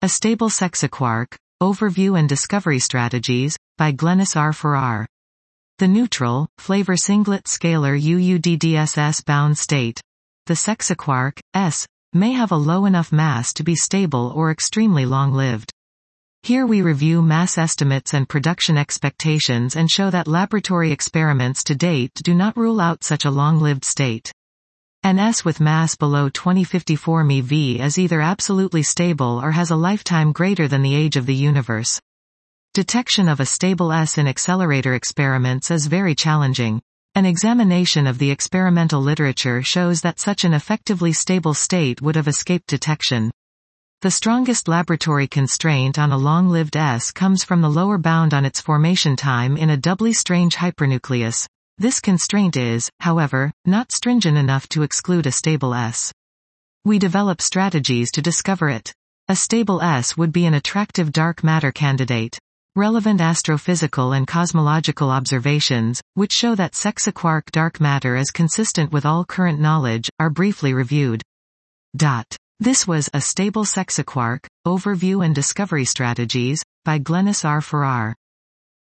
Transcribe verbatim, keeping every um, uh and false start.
A Stable Sexaquark, Overview and Discovery Strategies, by Glenys R. Farrar. The neutral, flavor singlet scalar U U D D S S bound state. The sexaquark, S, may have a low enough mass to be stable or extremely long-lived. Here we review mass estimates and production expectations and show that laboratory experiments to date do not rule out such a long-lived state. An S with mass below twenty fifty-four MeV is either absolutely stable or has a lifetime greater than the age of the universe. Detection of a stable S in accelerator experiments is very challenging. An examination of the experimental literature shows that such an effectively stable state would have escaped detection. The strongest laboratory constraint on a long-lived S comes from the lower bound on its formation time in a doubly strange hypernucleus. This constraint is, however, not stringent enough to exclude a stable S. We develop strategies to discover it. A stable S would be an attractive dark matter candidate. Relevant astrophysical and cosmological observations, which show that sexaquark dark matter is consistent with all current knowledge, are briefly reviewed. Dot. This was A Stable Sexaquark, Overview and Discovery Strategies, by Glenys R. Farrar.